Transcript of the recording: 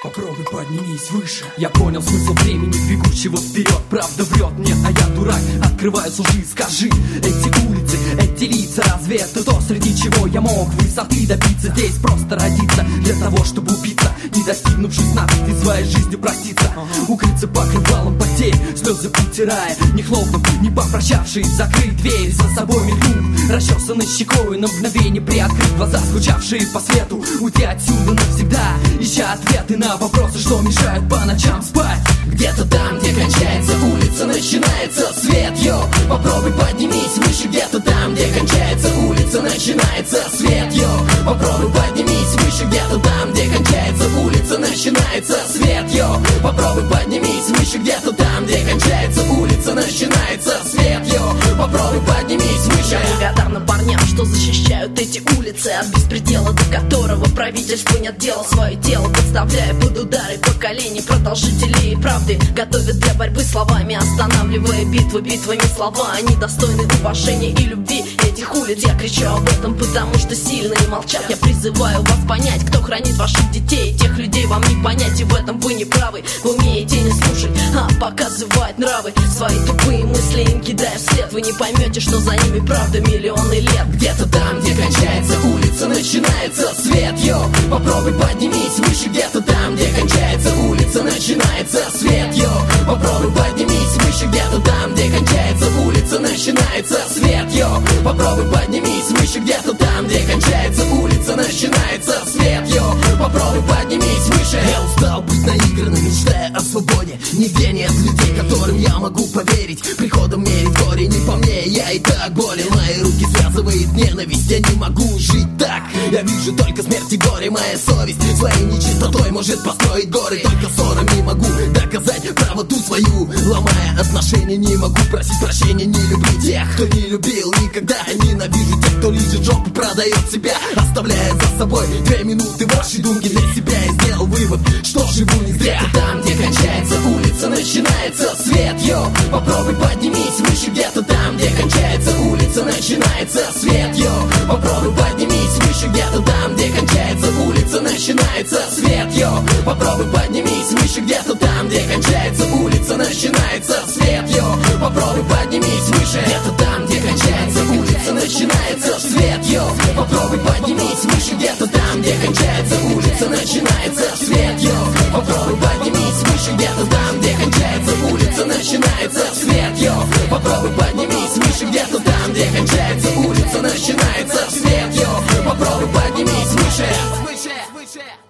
Попробуй поднимись выше. Я понял смысл времени, бегущего вперед. Правда врет мне, а я дурак. Открываю лжи, скажи. Эти улицы, эти лица, разве это то, среди чего я мог высоты добиться? Здесь просто родиться для того, чтобы убиться, не достигнув 16 и своей жизнью проститься. Укрыться покрывалом потерь, слезы утирая, не хлопнув, не попрощавшись, закрыть дверь за собой мелькнув, расчесанной щекой на мгновение приоткрыть глаза, скучавшие по свету, уйти отсюда навсегда, ища ответы на вопросы, что мешают по ночам спать. Где-то там, где кончается улица, начинается свет, йо. Попробуй поднимись выше. Где-то там, где кончается улица, начинается свет, йо. Попробуй поднимись выше. Где-то там, где кончается улица, начинается свет, йо. Попробуй поднимись выше. Где-то там, где кончается улица, начинается свет, йо. Попробуй поднимись выше. Я благодарна парням, что защищают эти улицы от беспредела, до которого правительству нет дела. Свое тело подставляя под удары поколений, продолжителей правды готовят для борьбы словами, останавливая битвы битвами слова. Они достойны уважения и любви этих улиц. Я кричу об этом, потому что сильно не молчат. Я призываю вас понять, кто хранит ваших детей. Тех людей вам не понять, и в этом вы не правы. Вы умеете не слушать, а показывать нравы. Свои тупые мысли им кидая вслед. Вы не поймете, что за ними правда миллионы лет. Где-то там, где кончается улица, начинается свет, йо. Попробуй поднимись выше. Где-то там, где кончается улица, начинается свет, йо. Попробуй поднимись выше. Где-то там, где кончается улица, начинается свет, йо. Попробуй поднимись выше. Где-то там, где кончается улица, начинается свет, йо. Попробуй поднимись выше. Я устал быть наигранным, мечтая о свободе. Нигде нет людей, которым я могу поверить. Приходом мерить горе не по мне, я и так болен. Мои руки связывает ненависть, я не могу жить так. Я вижу только смерть и горе, моя совесть своей нечистотой может построить горы. Только ссорами могу доказать правоту свою. Ломая отношения, не могу просить прощения. Не люблю тех, кто не любил никогда. Ненавижу тех, кто лижет жопу, продает себя, оставляя за собой 2 минуты вашей думки для себя. И сделал вывод, что живу не зря. Где-то там, где кончается улица, начинается свет, йо. Попробуй поднимись выше. Где-то там, где кончается улица, начинается свет, йо. Попробуй поднимись выше. Где-то там, где кончается улица, начинается свет, йо. Попробуй поднимись выше. Где-то там, где кончается улица, начинается свет, йо. Попробуй поднимись выше. Где-то там, где кончается улица, начинается свет, йо. Попробуй поднимись выше. Где-то там, где кончается улица, начинается свет, йо. Попробуй поднимись выше. Где-то там